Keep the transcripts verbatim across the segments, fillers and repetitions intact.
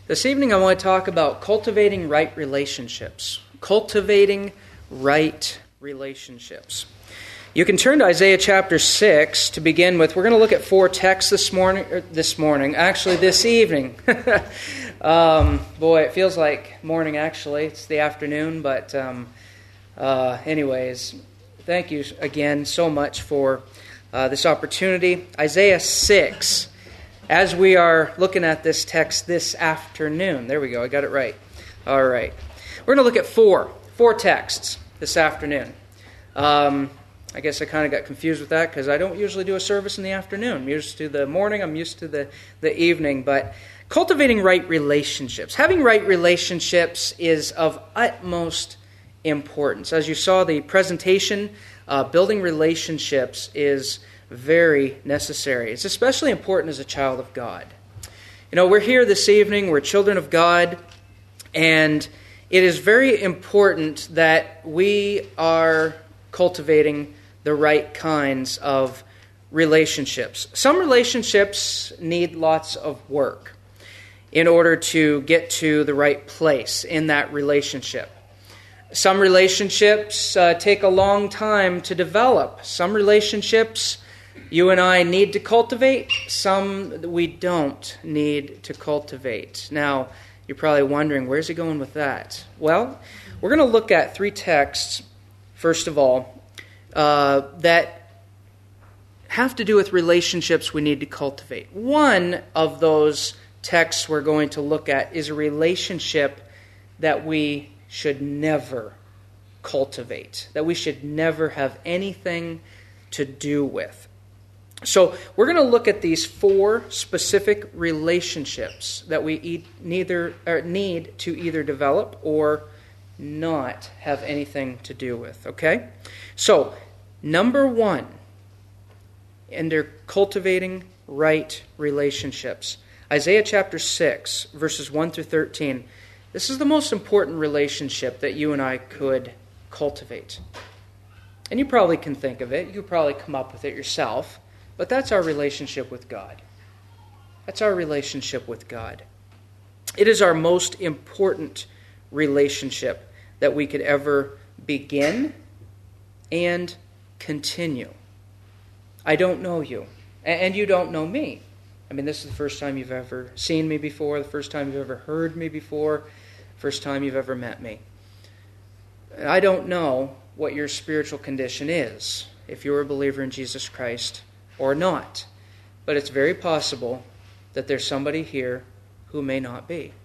This evening I want to talk about cultivating right relationships. Cultivating right relationships. You can turn to Isaiah chapter six to begin with. We're going to look at four texts this morning. Er, this morning, actually this evening. um, boy, it feels like morning actually. It's the afternoon, but um, uh, anyways, thank you again so much for uh, this opportunity. Isaiah six. As we are looking at this text this afternoon. There we go, I got it right. All right. We're going to look at four. Four texts this afternoon. Um, I guess I kind of got confused with that because I don't usually do a service in the afternoon. I'm used to the morning, I'm used to the, the evening. But cultivating right relationships. Having right relationships is of utmost importance. As you saw the presentation, uh, building relationships is very necessary. It's especially important as a child of God. You know, we're here this evening, we're children of God, and it is very important that we are cultivating the right kinds of relationships. Some relationships need lots of work in order to get to the right place in that relationship. Some relationships uh, take a long time to develop. Some relationships you and I need to cultivate, some we don't need to cultivate. Now, you're probably wondering, where's he going with that? Well, we're going to look at three texts, first of all, uh, that have to do with relationships we need to cultivate. One of those texts we're going to look at is a relationship that we should never cultivate, that we should never have anything to do with. So we're going to look at these four specific relationships that we e- neither or need to either develop or not have anything to do with, okay? So, number one, under cultivating right relationships, Isaiah chapter six, verses one through thirteen. This is the most important relationship that you and I could cultivate. And you probably can think of it. You could probably come up with it yourself. But that's our relationship with God. That's our relationship with God. It is our most important relationship that we could ever begin and continue. I don't know you, and you don't know me. I mean, this is the first time you've ever seen me before, the first time you've ever heard me before, first time you've ever met me. I don't know what your spiritual condition is, if you're a believer in Jesus Christ or not. But it's very possible that there's somebody here who may not be.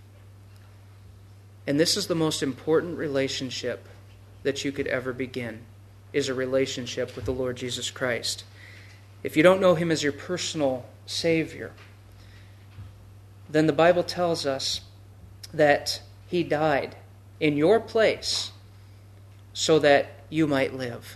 And this is the most important relationship that you could ever begin, is a relationship with the Lord Jesus Christ. If you don't know Him as your personal Savior, then the Bible tells us that He died in your place so that you might live.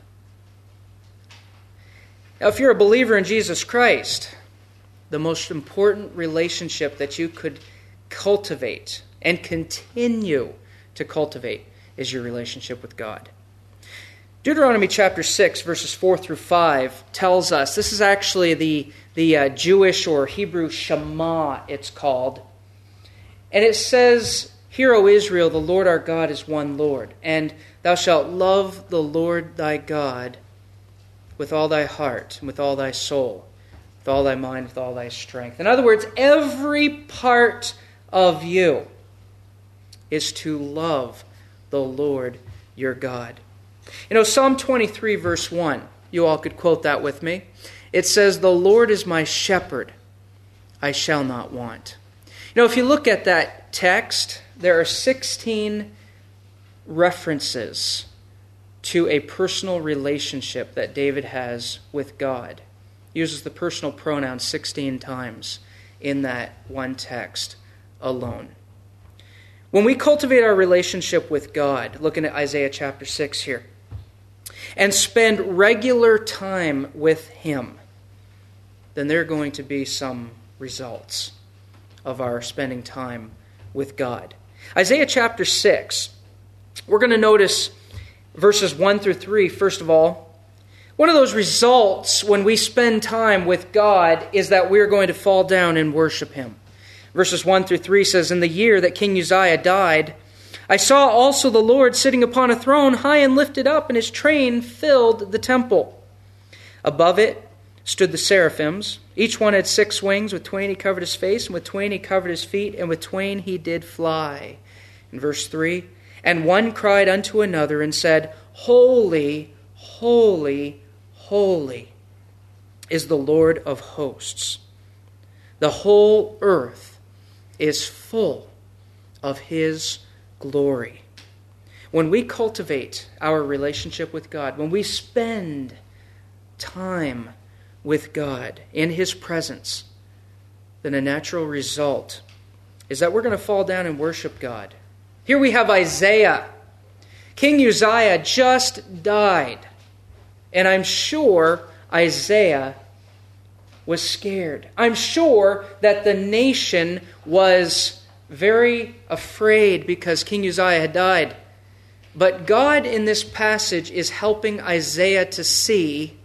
Now, if you're a believer in Jesus Christ, the most important relationship that you could cultivate and continue to cultivate is your relationship with God. Deuteronomy chapter six, verses four through five tells us, this is actually the, the uh, Jewish or Hebrew Shema, it's called. And it says, "Hear, O Israel, the Lord our God is one Lord, and thou shalt love the Lord thy God with all thy heart, and with all thy soul, with all thy mind, with all thy strength." In other words, every part of you is to love the Lord your God. You know, Psalm twenty-three, verse one, you all could quote that with me. It says, "The Lord is my shepherd, I shall not want." You know, if you look at that text, there are sixteen references to a personal relationship that David has with God. He uses the personal pronoun sixteen times in that one text alone. When we cultivate our relationship with God, looking at Isaiah chapter six here, and spend regular time with Him, then there are going to be some results of our spending time with God. Isaiah chapter six, we're going to notice verses one through three, first of all. One of those results when we spend time with God is that we're going to fall down and worship Him. Verses one through three says, "In the year that King Uzziah died, I saw also the Lord sitting upon a throne, high and lifted up, and his train filled the temple. Above it stood the seraphims. Each one had six wings. With twain he covered his face, and with twain he covered his feet, and with twain he did fly." In verse three, "And one cried unto another and said, Holy, holy, holy is the Lord of hosts. The whole earth is full of his glory." When we cultivate our relationship with God, when we spend time with God in his presence, then a natural result is that we're going to fall down and worship God. Here we have Isaiah. King Uzziah just died. And I'm sure Isaiah was scared. I'm sure that the nation was very afraid because King Uzziah had died. But God in this passage is helping Isaiah to see,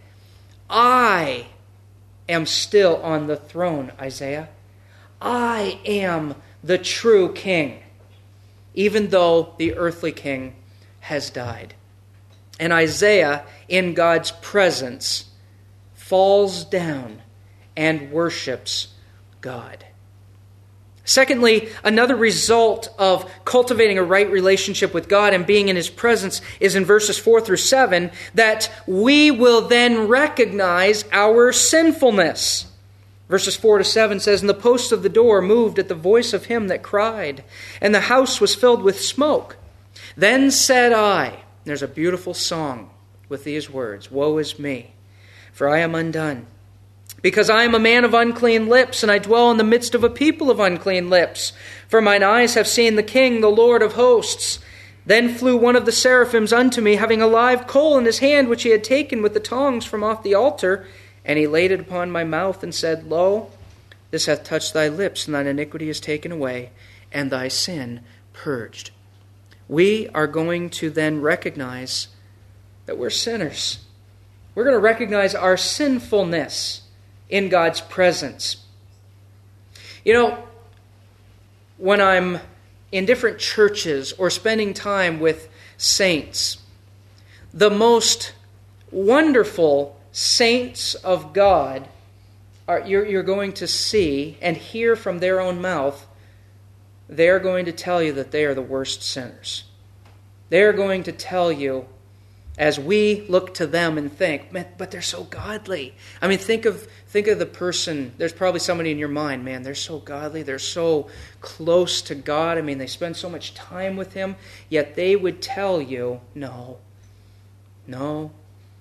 I am still on the throne, Isaiah. I am the true king, even though the earthly king has died. And Isaiah, in God's presence, falls down and worships God. Secondly, another result of cultivating a right relationship with God and being in his presence is in verses four through seven, that we will then recognize our sinfulness. Verses four to seven says, "And the posts of the door moved at the voice of him that cried, and the house was filled with smoke. Then said I," there's a beautiful song with these words, "Woe is me, for I am undone. Because I am a man of unclean lips, and I dwell in the midst of a people of unclean lips. For mine eyes have seen the King, the Lord of hosts. Then flew one of the seraphims unto me, having a live coal in his hand, which he had taken with the tongs from off the altar. And he laid it upon my mouth, and said, Lo, this hath touched thy lips, and thine iniquity is taken away, and thy sin purged." We are going to then recognize that we're sinners. We're going to recognize our sinfulness in God's presence. You know, when I'm in different churches or spending time with saints, the most wonderful saints of God are you're, you're going to see and hear from their own mouth. They're going to tell you that they are the worst sinners. They're going to tell you, as we look to them and think, man, but they're so godly. I mean, think of think of the person. There's probably somebody in your mind, man, they're so godly. They're so close to God. I mean, they spend so much time with him. Yet they would tell you, no, no,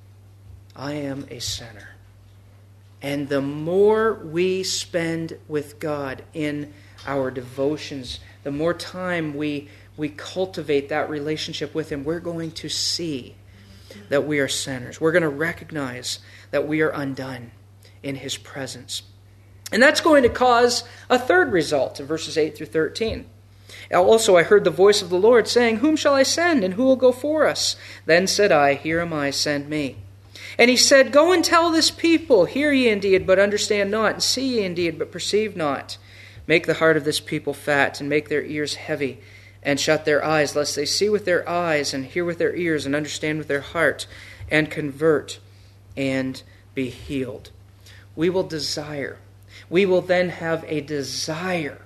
I am a sinner. And the more we spend with God in our devotions, the more time we, we cultivate that relationship with him, we're going to see that we are sinners. We're going to recognize that we are undone in his presence. And that's going to cause a third result in verses eight through thirteen. "Also I heard the voice of the Lord saying, Whom shall I send, and who will go for us? Then said I, Here am I, send me. And he said, Go and tell this people, Hear ye indeed, but understand not, and see ye indeed, but perceive not. Make the heart of this people fat, and make their ears heavy, and shut their eyes, lest they see with their eyes, and hear with their ears, and understand with their heart, and convert, and be healed." We will desire. We will then have a desire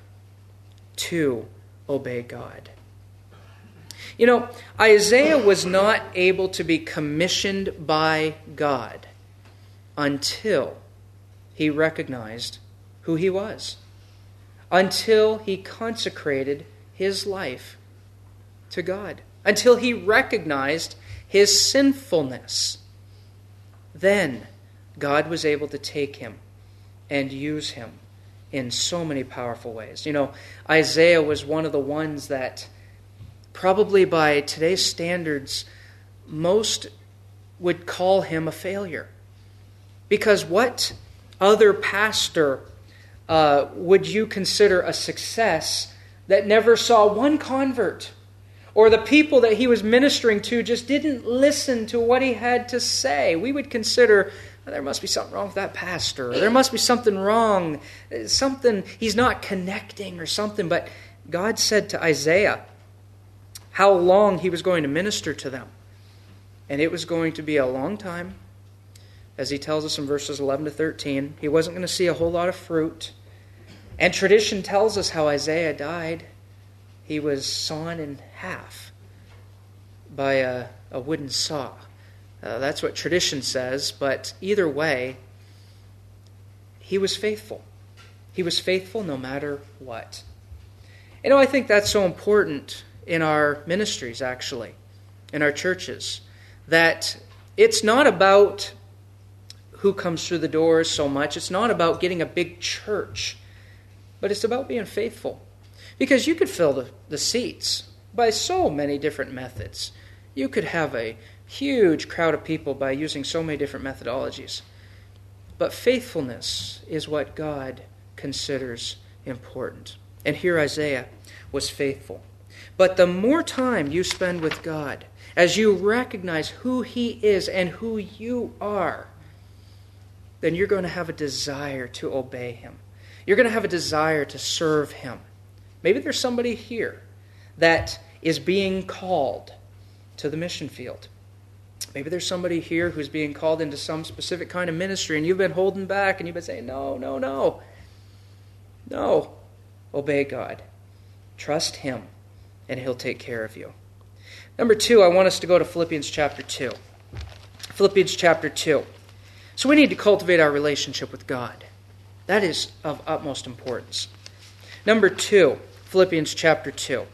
to obey God. You know, Isaiah was not able to be commissioned by God until he recognized who he was, until he consecrated his life to God, until he recognized his sinfulness. Then God was able to take him and use him in so many powerful ways. You know, Isaiah was one of the ones that probably by today's standards, most would call him a failure. Because what other pastor uh, would you consider a success that never saw one convert? Or the people that he was ministering to just didn't listen to what he had to say? We would consider there must be something wrong with that pastor, or there must be something wrong, something, he's not connecting or something. But God said to Isaiah how long he was going to minister to them. And it was going to be a long time. As he tells us in verses eleven to thirteen, he wasn't going to see a whole lot of fruit. And tradition tells us how Isaiah died. He was sawn in half by a, a wooden saw. Uh, that's what tradition says, but either way, he was faithful. He was faithful no matter what. You know, I think that's so important in our ministries, actually, in our churches, that it's not about who comes through the doors so much. It's not about getting a big church, but it's about being faithful. Because you could fill the, the seats by so many different methods. You could have a huge crowd of people by using so many different methodologies. But faithfulness is what God considers important. And here Isaiah was faithful. But the more time you spend with God, as you recognize who He is and who you are, then you're going to have a desire to obey Him. You're going to have a desire to serve Him. Maybe there's somebody here that is being called to the mission field. Maybe there's somebody here who's being called into some specific kind of ministry, and you've been holding back, and you've been saying, no, no, no. No. Obey God. Trust Him, and He'll take care of you. Number two, I want us to go to Philippians chapter two. Philippians chapter two. So we need to cultivate our relationship with God. That is of utmost importance. Number two, Philippians chapter two.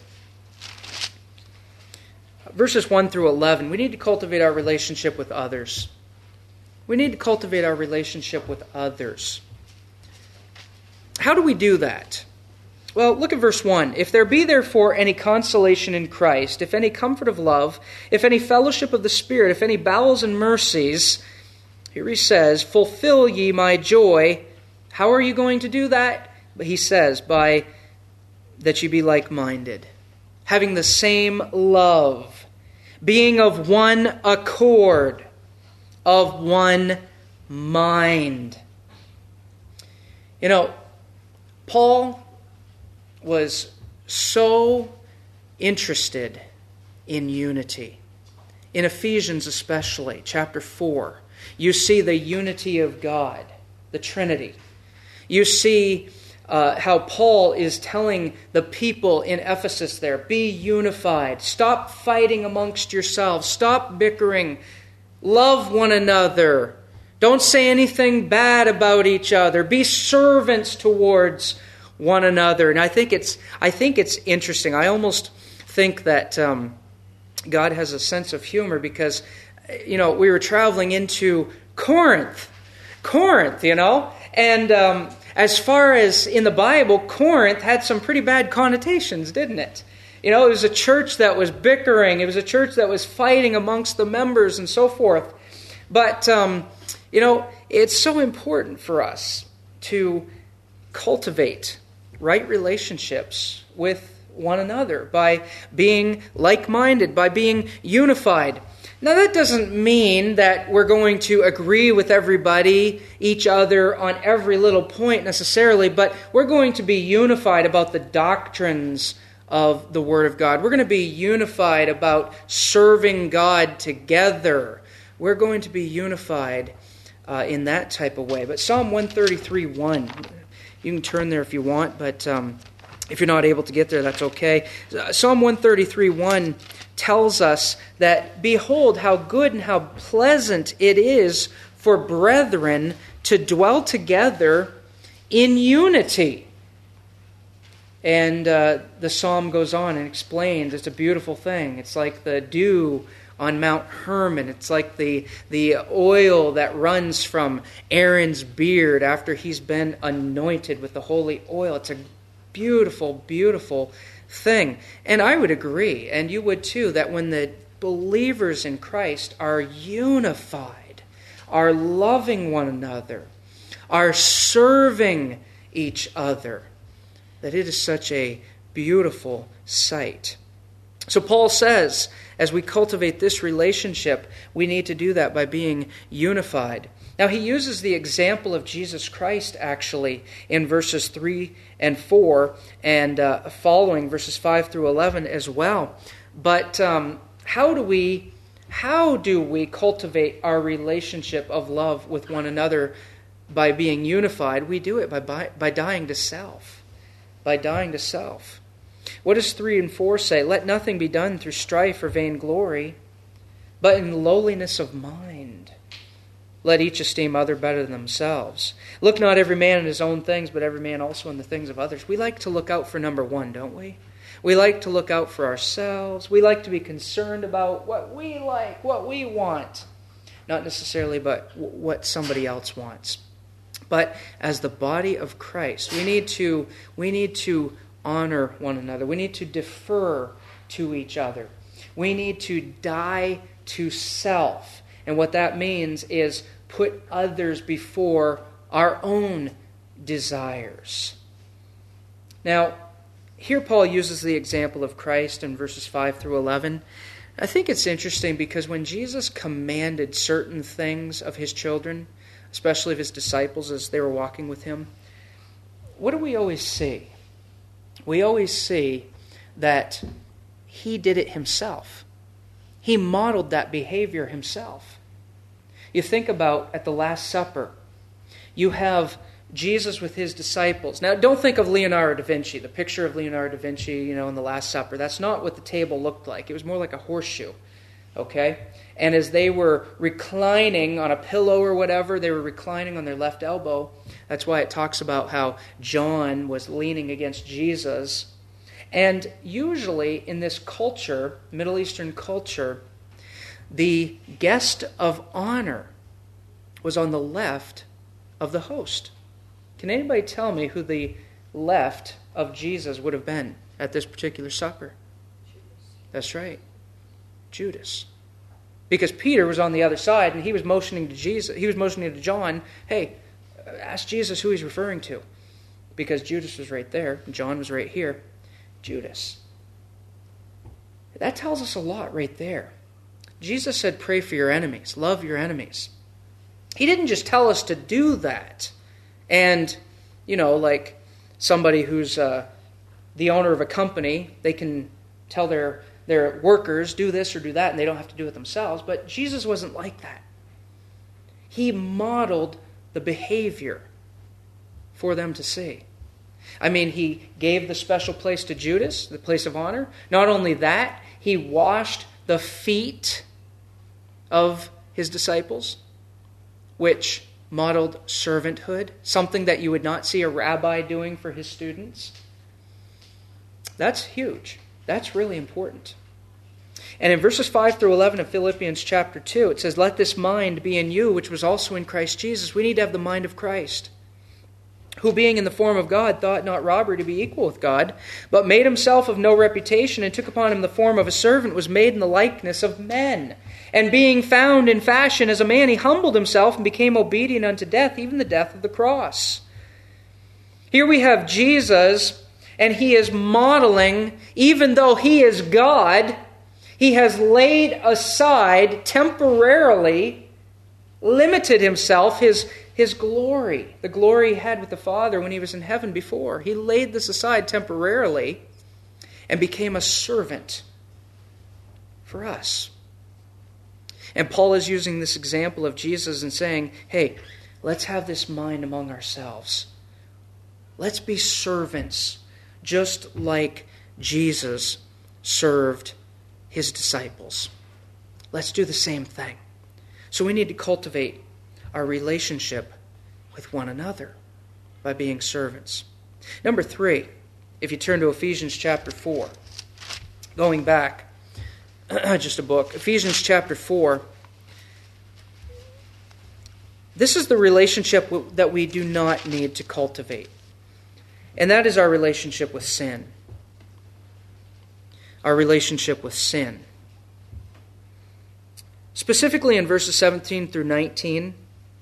Verses one through eleven, we need to cultivate our relationship with others. We need to cultivate our relationship with others. How do we do that? Well, look at verse one. If there be therefore any consolation in Christ, if any comfort of love, if any fellowship of the Spirit, if any bowels and mercies, here he says, fulfill ye my joy. How are you going to do that? But he says, by that you be like-minded, having the same love, being of one accord, of one mind. You know, Paul was so interested in unity. In Ephesians especially, chapter four, you see the unity of God, the Trinity. You see uh, how Paul is telling the people in Ephesus there, be unified, stop fighting amongst yourselves, stop bickering, love one another, don't say anything bad about each other, be servants towards one another. And I think it's I think it's interesting. I almost think that um, God has a sense of humor because, you know, we were traveling into Corinth. Corinth, you know? And um, as far as in the Bible, Corinth had some pretty bad connotations, didn't it? You know, it was a church that was bickering. It was a church that was fighting amongst the members and so forth. But, um, you know, it's so important for us to cultivate right relationships with one another by being like-minded, by being unified. Now, that doesn't mean that we're going to agree with everybody, each other, on every little point necessarily, but we're going to be unified about the doctrines of the Word of God. We're going to be unified about serving God together. We're going to be unified uh, in that type of way. But Psalm one thirty-three one, you can turn there if you want, but um, if you're not able to get there, that's okay. Psalm one thirty-three one tells us that, behold, how good and how pleasant it is for brethren to dwell together in unity. And uh, the psalm goes on and explains it's a beautiful thing. It's like the dew on Mount Hermon. It's like the, the oil that runs from Aaron's beard after he's been anointed with the holy oil. It's a beautiful, beautiful thing. And I would agree, and you would too, that when the believers in Christ are unified, are loving one another, are serving each other, that it is such a beautiful sight. So Paul says, as we cultivate this relationship, we need to do that by being unified. Now, he uses the example of Jesus Christ, actually, in verses three and four, and uh, following verses five through eleven as well. But um, how do we, how do we cultivate our relationship of love with one another by being unified? We do it by, by, by dying to self. By dying to self. What does three and four say? Let nothing be done through strife or vainglory, but in lowliness of mind. Let each esteem other better than themselves. Look not every man in his own things, but every man also in the things of others. We like to look out for number one, don't we? We like to look out for ourselves. We like to be concerned about what we like, what we want. Not necessarily, but what somebody else wants. But as the body of Christ, we need to, we need to honor one another. We need to defer to each other. We need to die to self. And what that means is put others before our own desires. Now, here Paul uses the example of Christ in verses five through eleven. I think it's interesting because when Jesus commanded certain things of his children, especially of his disciples as they were walking with him, what do we always see? We always see that he did it himself. He modeled that behavior himself. You think about at the Last Supper, you have Jesus with his disciples. Now, don't think of Leonardo da Vinci, the picture of Leonardo da Vinci, you know, in the Last Supper. That's not what the table looked like. It was more like a horseshoe, okay? And as they were reclining on a pillow or whatever, they were reclining on their left elbow. That's why it talks about how John was leaning against Jesus. And usually in this culture, Middle Eastern culture, the guest of honor was on the left of the host. Can anybody tell me who the left of Jesus would have been at this particular supper? Judas. That's right. Judas. Because Peter was on the other side and he was motioning to Jesus. He was motioning to John, hey, ask Jesus who he's referring to. Because Judas was right there and John was right here. Judas. That tells us a lot right there. Jesus said, pray for your enemies, love your enemies. He didn't just tell us to do that. And, you know, like somebody who's uh, the owner of a company, they can tell their, their workers, do this or do that, and they don't have to do it themselves. But Jesus wasn't like that. He modeled the behavior for them to see. I mean, he gave the special place to Judas, the place of honor. Not only that, he washed the feet of his disciples, which modeled servanthood, something that you would not see a rabbi doing for his students. That's huge. That's really important. And in verses five through eleven of Philippians chapter two, it says, let this mind be in you, which was also in Christ Jesus. We need to have the mind of Christ, who being in the form of God thought not robbery to be equal with God, but made himself of no reputation, and took upon him the form of a servant, was made in the likeness of men. And being found in fashion as a man, he humbled himself and became obedient unto death, even the death of the cross. Here we have Jesus, and he is modeling, even though he is God, he has laid aside temporarily, limited himself, his His glory, the glory he had with the Father when he was in heaven before. He laid this aside temporarily and became a servant for us. And Paul is using this example of Jesus and saying, hey, let's have this mind among ourselves. Let's be servants, just like Jesus served his disciples. Let's do the same thing. So we need to cultivate our relationship with one another by being servants. Number three, if you turn to Ephesians chapter four, going back just a book, Ephesians chapter four, this is the relationship that we do not need to cultivate. And that is our relationship with sin. Our relationship with sin. Specifically in verses seventeen through nineteen,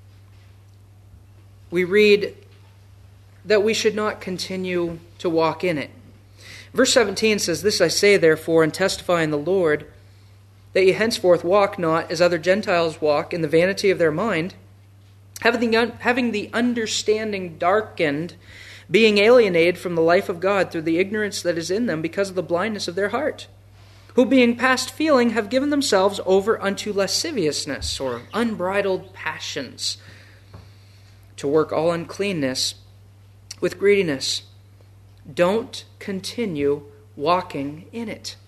we read that we should not continue to walk in it. Verse seventeen says, this I say therefore, and testify in the Lord, that ye henceforth walk not as other Gentiles walk in the vanity of their mind, having the, having the understanding darkened, being alienated from the life of God through the ignorance that is in them because of the blindness of their heart, who being past feeling have given themselves over unto lasciviousness, or unbridled passions, to work all uncleanness with greediness. Don't continue walking in it.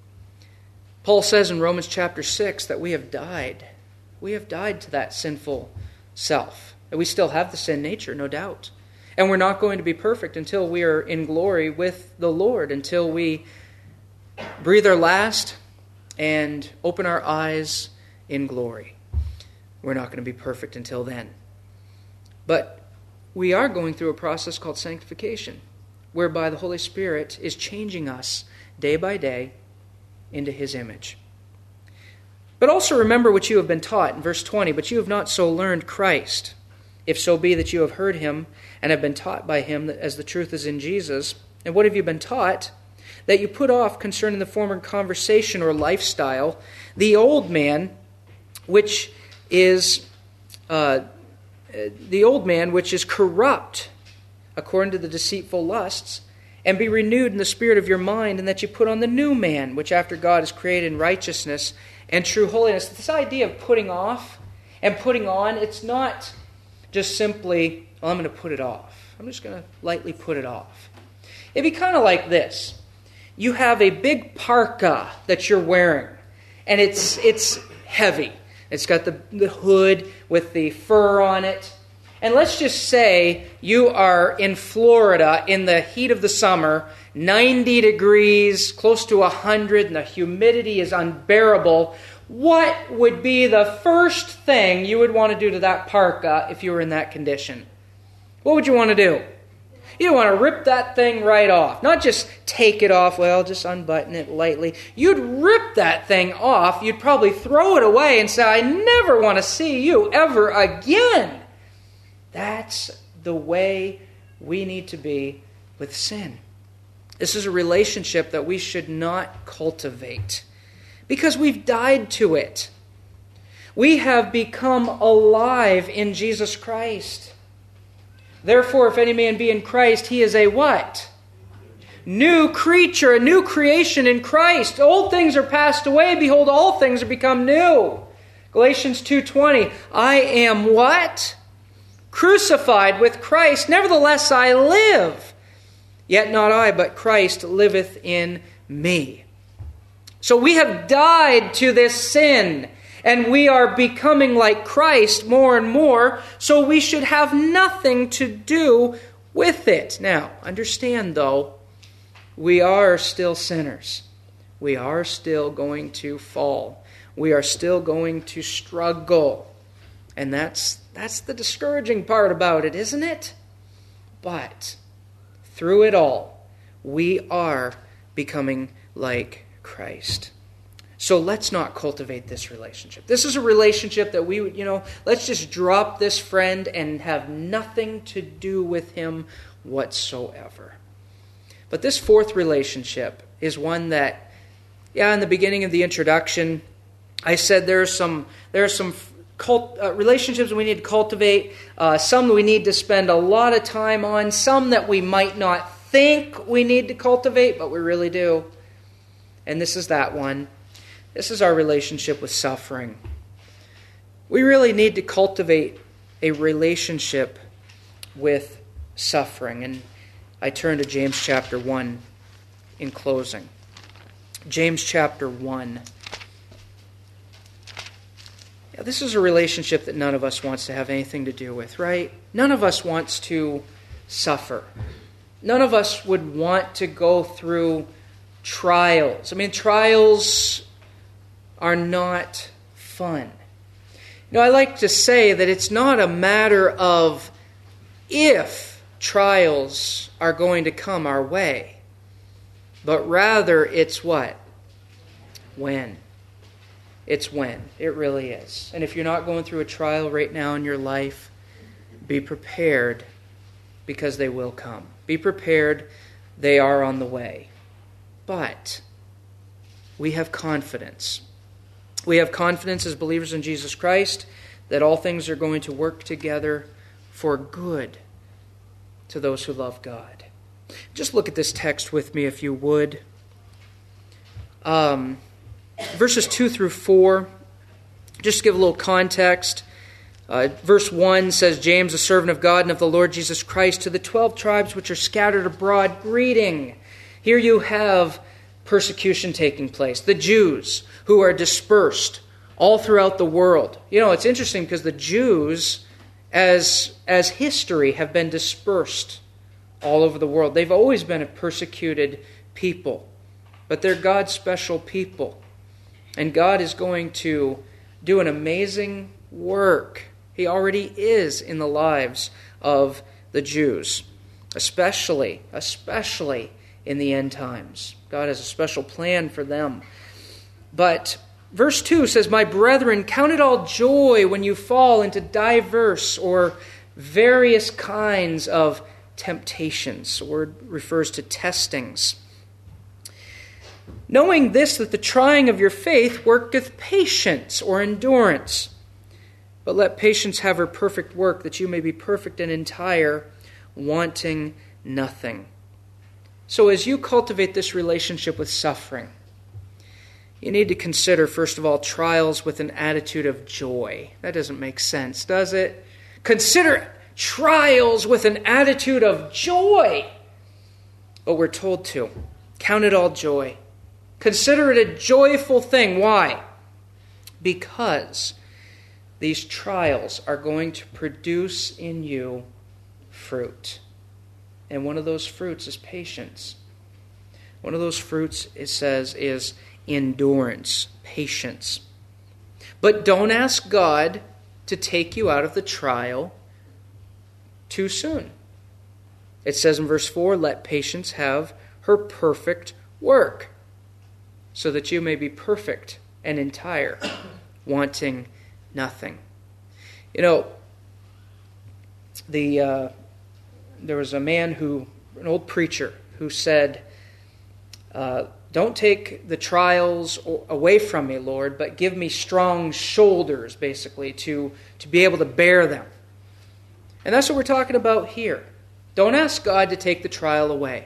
Paul says in Romans chapter six that we have died. We have died to that sinful self. And we still have the sin nature, no doubt. And we're not going to be perfect until we are in glory with the Lord, until we breathe our last and open our eyes in glory. We're not going to be perfect until then. But we are going through a process called sanctification, whereby the Holy Spirit is changing us day by day into His image. But also remember what you have been taught in verse twenty, but you have not so learned Christ, if so be that you have heard Him and have been taught by Him as the truth is in Jesus. And what have you been taught? That you put off concerning the former conversation or lifestyle, the old man, which is uh, the old man which is corrupt according to the deceitful lusts, and be renewed in the spirit of your mind, and that you put on the new man, which after God is created in righteousness and true holiness. This idea of putting off and putting on, it's not just simply, well, I'm going to put it off. I'm just going to lightly put it off. It'd be kind of like this. You have a big parka that you're wearing, and it's it's heavy. It's got the, the hood with the fur on it. And let's just say you are in Florida in the heat of the summer, ninety degrees, close to one hundred, and the humidity is unbearable. What would be the first thing you would want to do to that parka if you were in that condition? What would you want to do? You want to rip that thing right off. Not just take it off, well, just unbutton it lightly. You'd rip that thing off. You'd probably throw it away and say, I never want to see you ever again. That's the way we need to be with sin. This is a relationship that we should not cultivate because we've died to it. We have become alive in Jesus Christ. Therefore, if any man be in Christ, he is a what? New creature, a new creation in Christ. Old things are passed away. Behold, all things are become new. Galatians two twenty. I am what? Crucified with Christ. Nevertheless, I live. Yet not I, but Christ liveth in me. So we have died to this sin, and we are becoming like Christ more and more, so we should have nothing to do with it. Now, understand though, we are still sinners. We are still going to fall. We are still going to struggle. And that's that's the discouraging part about it, isn't it? But through it all, we are becoming like Christ. So let's not cultivate this relationship. This is a relationship that we would, you know, let's just drop this friend and have nothing to do with him whatsoever. But this fourth relationship is one that, yeah, in the beginning of the introduction, I said there are some there are some cult, uh, relationships we need to cultivate, uh, some we need to spend a lot of time on, some that we might not think we need to cultivate, but we really do. And this is that one. This is our relationship with suffering. We really need to cultivate a relationship with suffering. And I turn to James chapter one in closing. James chapter one. Yeah, this is a relationship that none of us wants to have anything to do with, right? None of us wants to suffer. None of us would want to go through trials. I mean, trials are not fun. You know, I like to say that it's not a matter of if trials are going to come our way, but rather it's what? When. It's when. It really is. And if you're not going through a trial right now in your life, be prepared because they will come. Be prepared. They are on the way. But we have confidence. We have confidence as believers in Jesus Christ that all things are going to work together for good to those who love God. Just look at this text with me, if you would. Um, verses two through four, just to give a little context. Uh, verse one says, James, a servant of God and of the Lord Jesus Christ, to the twelve tribes which are scattered abroad, greeting. Here you have persecution taking place. The Jews who are dispersed all throughout the world. You know, it's interesting because the Jews, as, as history, have been dispersed all over the world. They've always been a persecuted people, but they're God's special people. And God is going to do an amazing work. He already is in the lives of the Jews, especially, especially in the end times. God has a special plan for them. But verse two says, My brethren, count it all joy when you fall into diverse or various kinds of temptations. The word refers to testings. Knowing this, that the trying of your faith worketh patience or endurance. But let patience have her perfect work, that you may be perfect and entire, wanting nothing. So as you cultivate this relationship with suffering, you need to consider, first of all, trials with an attitude of joy. That doesn't make sense, does it? Consider trials with an attitude of joy. But we're told to. Count it all joy. Consider it a joyful thing. Why? Because these trials are going to produce in you fruit. And one of those fruits is patience. One of those fruits, it says, is endurance, patience. But don't ask God to take you out of the trial too soon. It says in verse four, let patience have her perfect work, so that you may be perfect and entire, wanting nothing. You know, the uh, there was a man who, an old preacher, who said, uh, don't take the trials away from me, Lord, but give me strong shoulders, basically, to, to be able to bear them. And that's what we're talking about here. Don't ask God to take the trial away.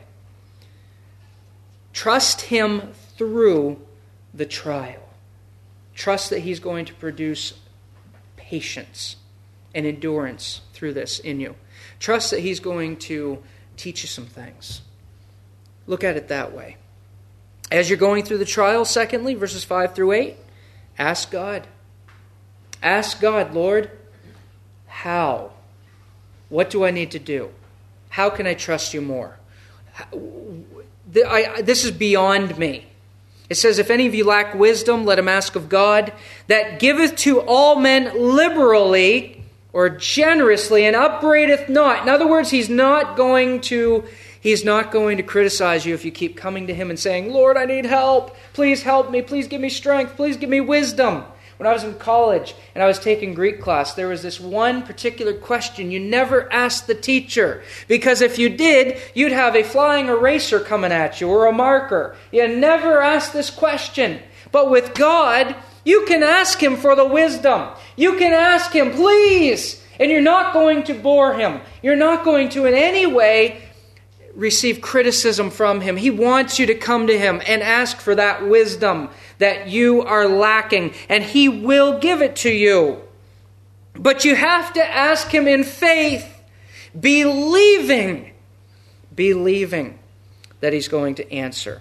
Trust Him through the trial. Trust that He's going to produce patience and endurance through this in you. Trust that He's going to teach you some things. Look at it that way. As you're going through the trial, secondly, verses five through eight, ask God. Ask God, Lord, how? What do I need to do? How can I trust you more? This is beyond me. It says, if any of you lack wisdom, let him ask of God, that giveth to all men liberally or generously, and upbraideth not. In other words, he's not going to He's not going to criticize you if you keep coming to Him and saying, Lord, I need help. Please help me. Please give me strength. Please give me wisdom. When I was in college and I was taking Greek class, there was this one particular question you never asked the teacher. Because if you did, you'd have a flying eraser coming at you or a marker. You never asked this question. But with God, you can ask Him for the wisdom. You can ask Him, please. And you're not going to bore Him. You're not going to in any way receive criticism from Him. He wants you to come to Him and ask for that wisdom that you are lacking, and He will give it to you. But you have to ask Him in faith, believing, believing that He's going to answer.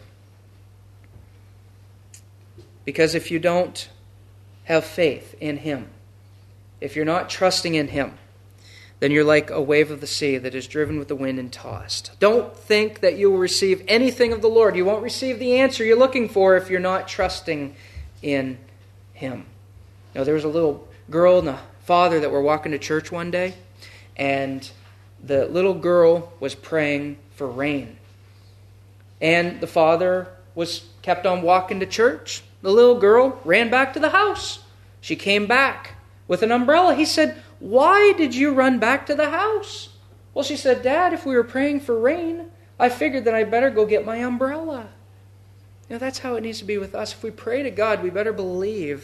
Because if you don't have faith in Him, if you're not trusting in Him, then you're like a wave of the sea that is driven with the wind and tossed. Don't think that you will receive anything of the Lord. You won't receive the answer you're looking for if you're not trusting in Him. You know, there was a little girl and a father that were walking to church one day, and the little girl was praying for rain. And the father was kept on walking to church. The little girl ran back to the house. She came back with an umbrella. He said, why did you run back to the house? Well, she said, Dad, if we were praying for rain, I figured that I better go get my umbrella. You know, that's how it needs to be with us. If we pray to God, we better believe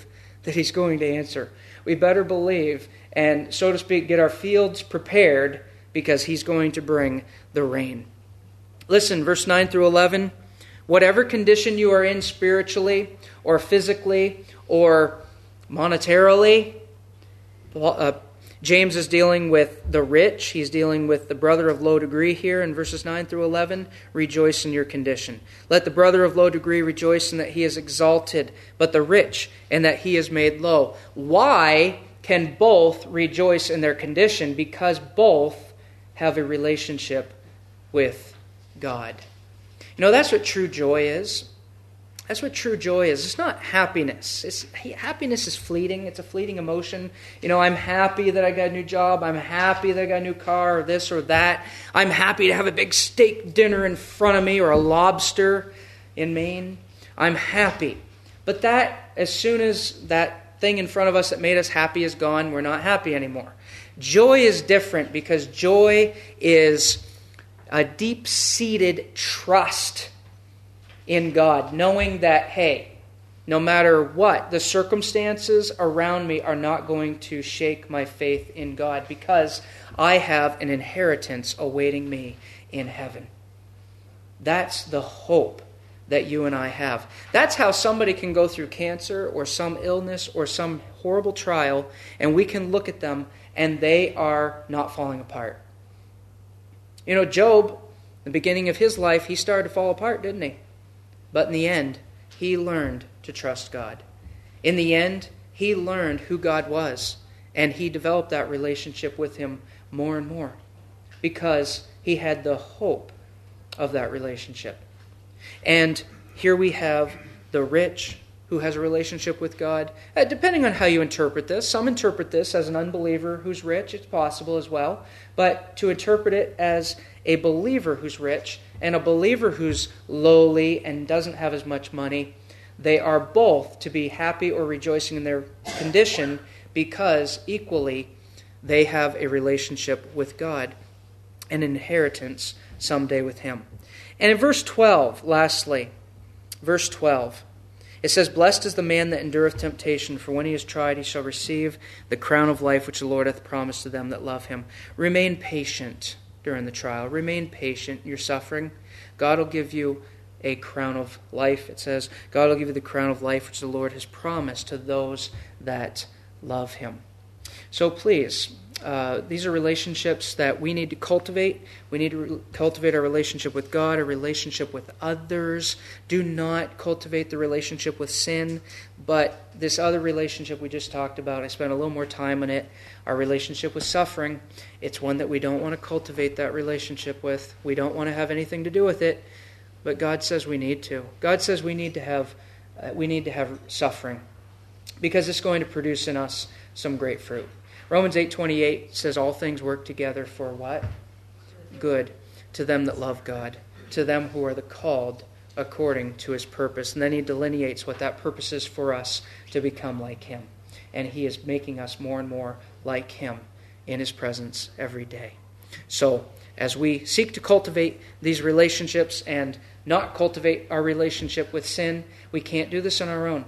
that he's going to answer. We better believe and, so to speak, get our fields prepared because he's going to bring the rain. Listen, verse nine through eleven. Whatever condition you are in spiritually or physically or monetarily, uh, James is dealing with the rich. He's dealing with the brother of low degree here in verses nine through eleven. Rejoice in your condition. Let the brother of low degree rejoice in that he is exalted, but the rich in that he is made low. Why can both rejoice in their condition? Because both have a relationship with God. You know, that's what true joy is. That's what true joy is. It's not happiness. It's, happiness is fleeting. It's a fleeting emotion. You know, I'm happy that I got a new job. I'm happy that I got a new car or this or that. I'm happy to have a big steak dinner in front of me or a lobster in Maine. I'm happy. But that, as soon as that thing in front of us that made us happy is gone, we're not happy anymore. Joy is different because joy is a deep-seated trust in God, knowing that, hey, no matter what, the circumstances around me are not going to shake my faith in God because I have an inheritance awaiting me in heaven. That's the hope that you and I have. That's how somebody can go through cancer or some illness or some horrible trial, and we can look at them and they are not falling apart. You know, Job, the beginning of his life, he started to fall apart, didn't he? But in the end, he learned to trust God. In the end, he learned who God was, and he developed that relationship with him more and more because he had the hope of that relationship. And here we have the rich who has a relationship with God. Uh, depending on how you interpret this, some interpret this as an unbeliever who's rich. It's possible as well. But to interpret it as a believer who's rich and a believer who's lowly and doesn't have as much money, they are both to be happy or rejoicing in their condition because equally they have a relationship with God, an inheritance someday with Him. And in verse twelve, lastly, verse twelve, it says, "Blessed is the man that endureth temptation, for when he is tried he shall receive the crown of life which the Lord hath promised to them that love him." Remain patient during the trial. Remain patient in your suffering. God will give you a crown of life. It says, God will give you the crown of life which the Lord has promised to those that love Him. So please, uh, these are relationships that we need to cultivate. We need to re- cultivate our relationship with God, our relationship with others. Do not cultivate the relationship with sin, but this other relationship we just talked about, I spent a little more time on it, our relationship with suffering. It's one that we don't want to cultivate that relationship with. We don't want to have anything to do with it, but God says we need to. God says we need to have, uh, we need to have suffering because it's going to produce in us some great fruit. Romans eight twenty-eight says all things work together for what? Good. To them that love God. To them who are the called according to His purpose. And then He delineates what that purpose is for us to become like Him. And He is making us more and more like Him in His presence every day. So, as we seek to cultivate these relationships and not cultivate our relationship with sin, we can't do this on our own.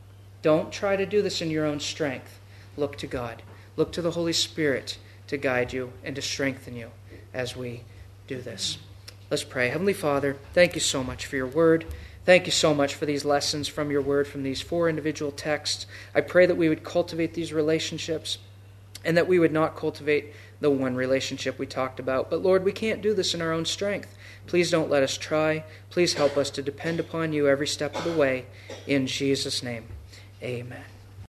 Don't try to do this in your own strength. Look to God. Look to the Holy Spirit to guide you and to strengthen you as we do this. Let's pray. Heavenly Father, thank you so much for your word. Thank you so much for these lessons from your word, from these four individual texts. I pray that we would cultivate these relationships and that we would not cultivate the one relationship we talked about. But Lord, we can't do this in our own strength. Please don't let us try. Please help us to depend upon you every step of the way. In Jesus' name, amen.